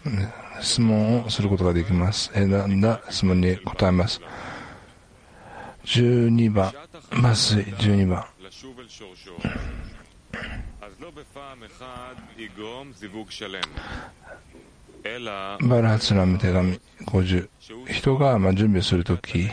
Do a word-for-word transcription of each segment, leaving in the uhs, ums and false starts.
質問をすることができます。選んだ質問に答えます。じゅうにばん、麻酔じゅうにばん。バルハツラム手紙ごじゅう。人がまあ準備するとき、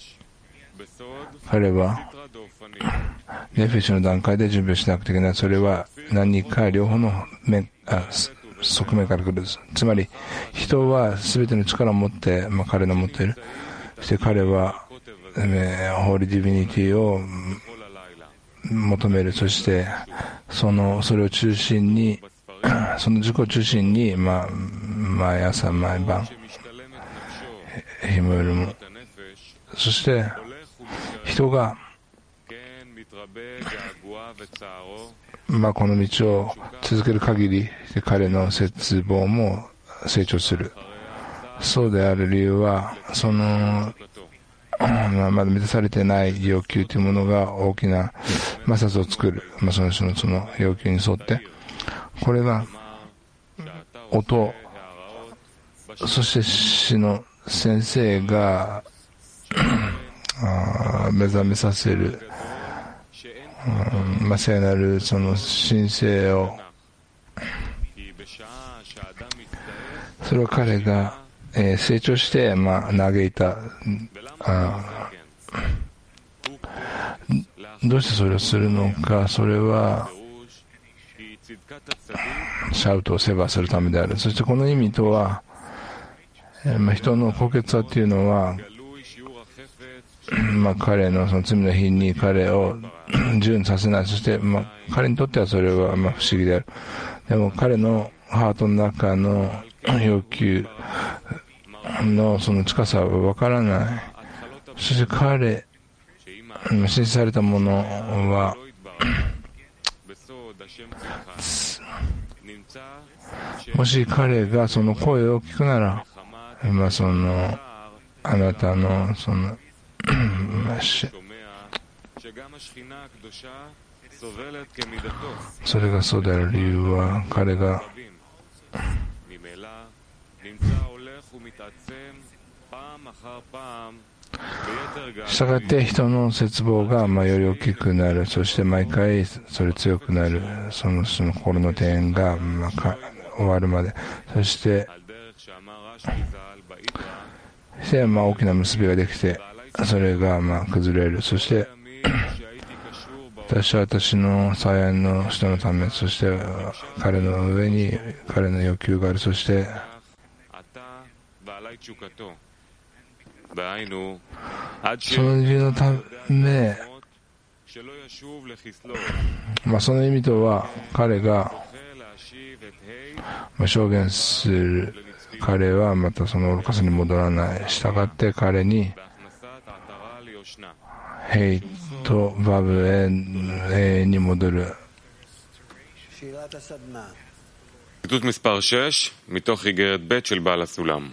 彼はネフェシの段階で準備をしなくてはいけない。それは何か両方の面あ側面から来る。つまり人は全ての力を持って、まあ、彼の持っている。そして彼は、ね、ホーリーディビニティを求める。そしてそのそれを中心にその自己を中心に、まあ、毎朝毎晩日も夜も、そして人が、まあ、この道を続ける限り彼の絶望も成長する。そうである理由はその、まあ、まだ満たされてない要求というものが大きな摩擦を作る、まあ、その人のその要求に沿って、これが音、そして死の先生が目覚めさせる、うん、まあ、聖なるその神聖を、それは彼が、えー、成長して、まあ、嘆いた。あどうしてそれをするのか。それはシャウトをセーバーするためである。そしてこの意味とは、えーまあ、人の高潔さというのは、まあ、彼のその罪の日に彼を自由にさせない。そして、まあ、彼にとってはそれはまあ不思議である。でも彼のハートの中の要求のその近さは分からない。そして彼、申請されたものはもし彼がその声を聞くなら、まあ、そのあなたのそのそれがそうである理由は、彼がしたがって人の絶望がまあより大きくなる。そして毎回それ強くなる。その人の心の庭園がまあか終わるまで。そしてしてまあ大きな結びができて、それがまあ崩れる。そして私は私の最愛の人のため、そして彼の上に彼の要求がある。そしてその理由のため、まあ、その意味とは、彼が、まあ、証言する。彼はまたその愚かさに戻らない。したがって彼にヘイトバブへ永遠に戻る。 ציטוט מספר שש מתוך איגרת ב' של בעל הסולם.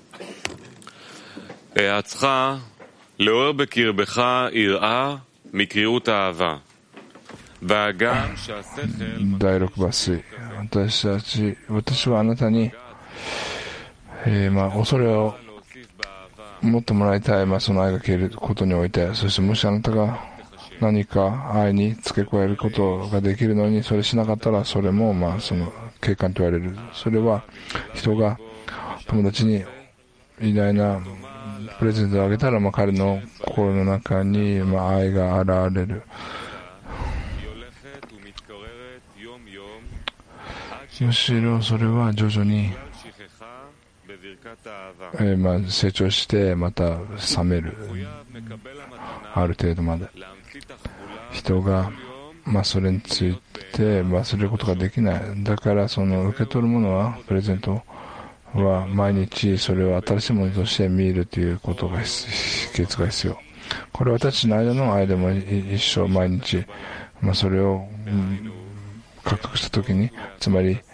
העצך לעורר בקרבך יראה מקריאות האהבה, והגם שהשכל... だいろくばつ。私たち、私はあなたに、えー、まあ恐れを持ってもらいたい。まあその愛が消えることにおいて、そしてもしあなたが何か愛に付け加えることができるのにそれしなかったら、それもまあその警官と言われる。それは人が友達に偉大なプレゼントをあげたら、まあ彼の心の中にまあ愛が現れる。むしろそれは徐々に、えー、まあ成長してまた冷める。ある程度まで人がまあそれについて忘れることができない。だからその受け取るものは、プレゼントは毎日それを新しいものとして見るということが秘訣が必要。これは私の間の愛でも一緒。毎日、まあ、それを、うん、獲得したときに、つまり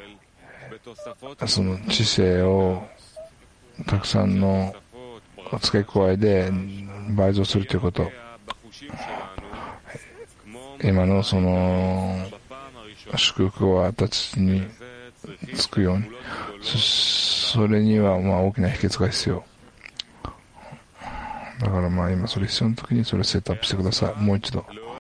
その知性をたくさんの付け加えで倍増するということ。今のその祝福は私につくように、 そ, それにはまあ大きな秘訣が必要。だからまあ今それ必要な時にそれをセットアップしてください。もう一度